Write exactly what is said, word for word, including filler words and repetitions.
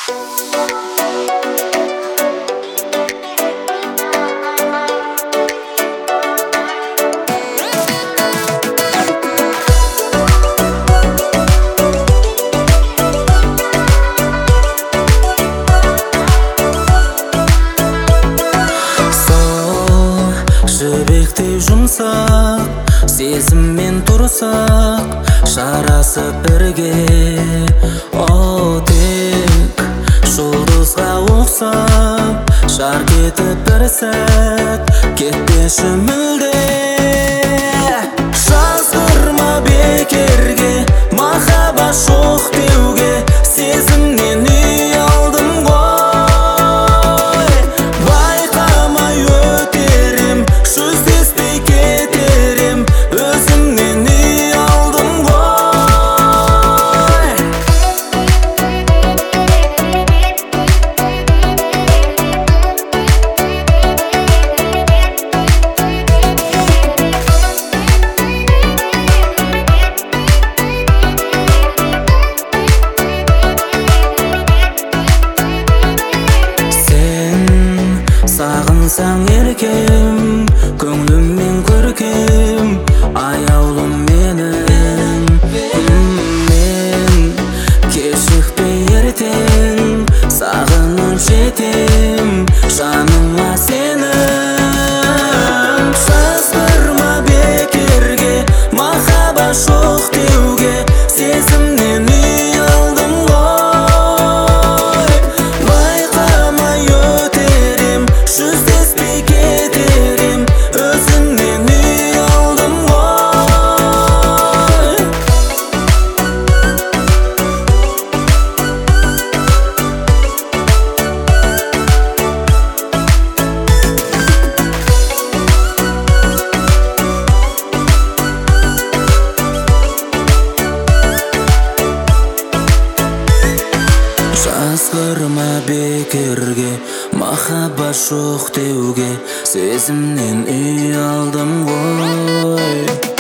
Жібектей жұмсақ сезіммен тұрсақ, жарасып бірге. О, тек жұлдызға ұқсап, жарқ етіп бір сәт кетпеші мүлде. Жазғырма бекерге, махаббат жоқ деуге, сезімнен ұялдым ғой. Байқамай өтерем, жүздеспей кетерем, өзімнен ұялдым ғой. Сен сағынсаң еркем, көңліммен көркем, аяулым менің. Мен кешікпей ертең, сағынып жетем жаныма сенің. Жазғырма бекерге, махаббат жоқ деуге, сезімнен ұялдым ғой. Байқамай өтерем, жүздеспей кетерем, өзімнен ұялдым ғой. Жазғырма бекерге, махаббат жоқ деуге, сезімнен ұялдым ғой.